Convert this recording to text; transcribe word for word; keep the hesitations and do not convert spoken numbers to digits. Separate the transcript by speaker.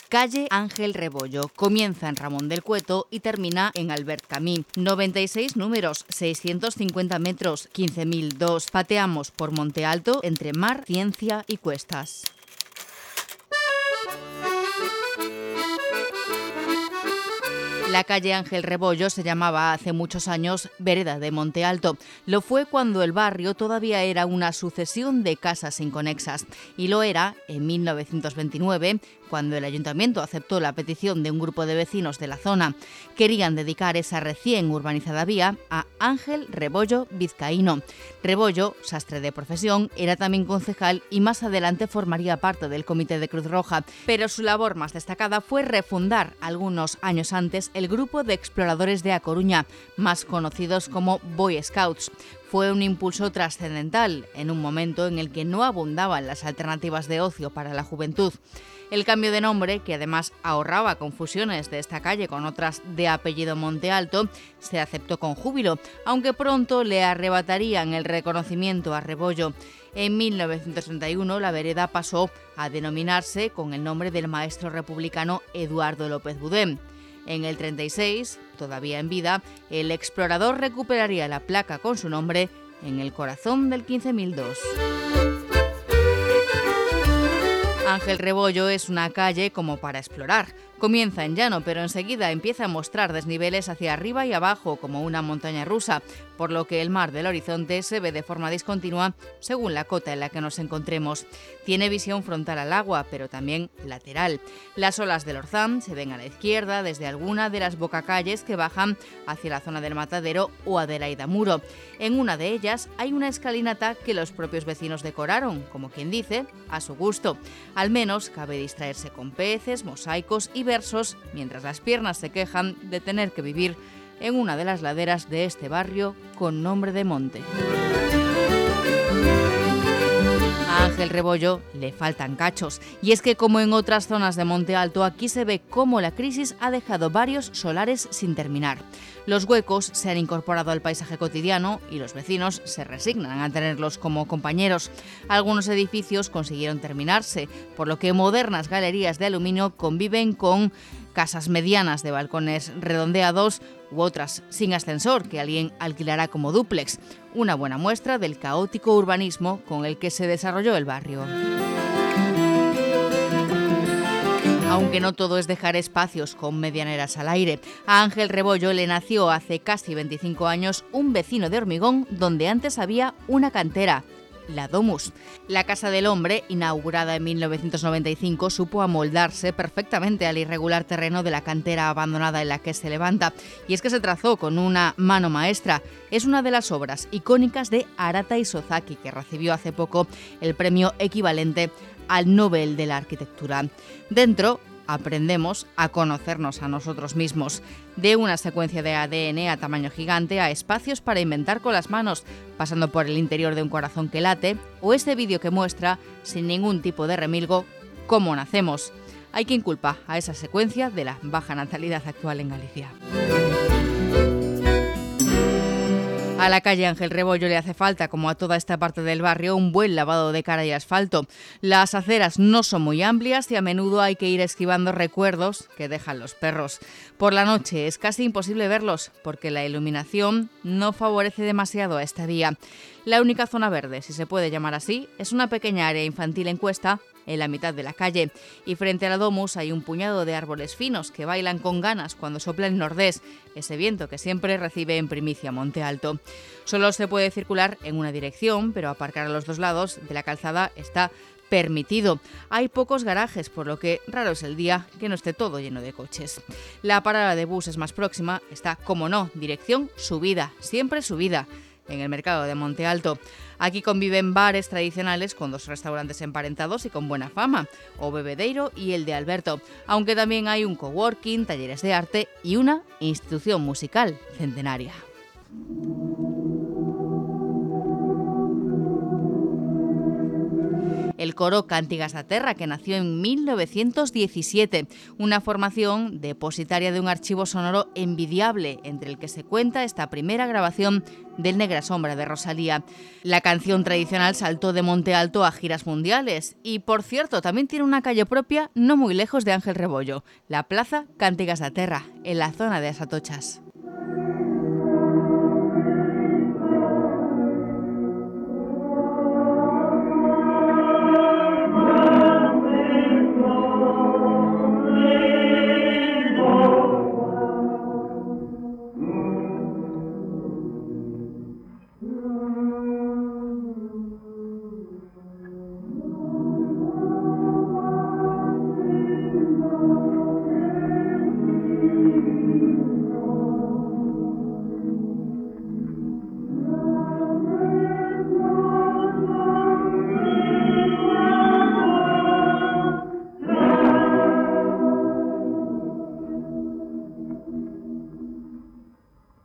Speaker 1: Calle Ángel Rebollo. Comienza en Ramón del Cueto y termina en Albert Camus. noventa y seis números, seiscientos cincuenta metros, quince mil dos. Pateamos por Monte Alto entre mar, ciencia y cuestas. La calle Ángel Rebollo se llamaba hace muchos años Vereda de Monte Alto. Lo fue cuando el barrio todavía era una sucesión de casas inconexas. Y lo era en mil novecientos veintinueve, cuando el ayuntamiento aceptó la petición de un grupo de vecinos de la zona. Querían dedicar esa recién urbanizada vía a Ángel Rebollo Vizcaíno. Rebollo, sastre de profesión, era también concejal y más adelante formaría parte del Comité de Cruz Roja. Pero su labor más destacada fue refundar algunos años antes el grupo de exploradores de A Coruña, más conocidos como Boy Scouts. Fue un impulso trascendental en un momento en el que no abundaban las alternativas de ocio para la juventud. El cambio de nombre, que además ahorraba confusiones de esta calle con otras de apellido Monte Alto, se aceptó con júbilo, aunque pronto le arrebatarían el reconocimiento a Rebollo. En mil novecientos treinta y uno la vereda pasó a denominarse con el nombre del maestro republicano Eduardo López Budén. En el treinta y seis, todavía en vida, el explorador recuperaría la placa con su nombre en el corazón del quince mil dos. Ángel Rebollo es una calle como para explorar. Comienza en llano, pero enseguida empieza a mostrar desniveles hacia arriba y abajo, como una montaña rusa, por lo que el mar del horizonte se ve de forma discontinua según la cota en la que nos encontremos. Tiene visión frontal al agua, pero también lateral. Las olas del Orzán se ven a la izquierda desde alguna de las bocacalles que bajan hacia la zona del Matadero o Adelaida Muro. En una de ellas hay una escalinata que los propios vecinos decoraron, como quien dice, a su gusto. Al menos cabe distraerse con peces, mosaicos y versos, mientras las piernas se quejan de tener que vivir en una de las laderas de este barrio con nombre de monte. A Ángel Rebollo le faltan cachos, y es que como en otras zonas de Monte Alto, aquí se ve cómo la crisis ha dejado varios solares sin terminar. Los huecos se han incorporado al paisaje cotidiano y los vecinos se resignan a tenerlos como compañeros. Algunos edificios consiguieron terminarse, por lo que modernas galerías de aluminio conviven con casas medianas de balcones redondeados u otras sin ascensor que alguien alquilará como dúplex. Una buena muestra del caótico urbanismo con el que se desarrolló el barrio. Aunque no todo es dejar espacios con medianeras al aire, a Ángel Rebollo le nació hace casi veinticinco años un vecino de hormigón donde antes había una cantera, la Domus. La Casa del Hombre, inaugurada en mil novecientos noventa y cinco, supo amoldarse perfectamente al irregular terreno de la cantera abandonada en la que se levanta. Y es que se trazó con una mano maestra. Es una de las obras icónicas de Arata Isozaki, que recibió hace poco el premio equivalente al Nobel de la Arquitectura. Dentro aprendemos a conocernos a nosotros mismos, de una secuencia de A D N a tamaño gigante a espacios para inventar con las manos, pasando por el interior de un corazón que late, o este vídeo que muestra, sin ningún tipo de remilgo, cómo nacemos. Hay quien culpa a esa secuencia de la baja natalidad actual en Galicia. A la calle Ángel Rebollo le hace falta, como a toda esta parte del barrio, un buen lavado de cara y asfalto. Las aceras no son muy amplias y a menudo hay que ir esquivando recuerdos que dejan los perros. Por la noche es casi imposible verlos porque la iluminación no favorece demasiado a esta vía. La única zona verde, si se puede llamar así, es una pequeña área infantil en cuesta en la mitad de la calle, y frente a la Domus hay un puñado de árboles finos que bailan con ganas cuando sopla el nordés, ese viento que siempre recibe en primicia Monte Alto. Solo se puede circular en una dirección, pero aparcar a los dos lados de la calzada está permitido. Hay pocos garajes, por lo que raro es el día que no esté todo lleno de coches. La parada de buses más próxima está, como no, dirección subida, siempre subida, en el mercado de Monte Alto. Aquí conviven bares tradicionales con dos restaurantes emparentados y con buena fama, o Bebederro y el de Alberto, aunque también hay un coworking, talleres de arte y una institución musical centenaria. el coro Cántigas da Terra, que nació en mil novecientos diecisiete, una formación depositaria de un archivo sonoro envidiable, entre el que se cuenta esta primera grabación del Negra Sombra de Rosalía. La canción tradicional saltó de Monte Alto a giras mundiales y, por cierto, también tiene una calle propia no muy lejos de Ángel Rebollo, la Plaza Cántigas da Terra, en la zona de As Atochas.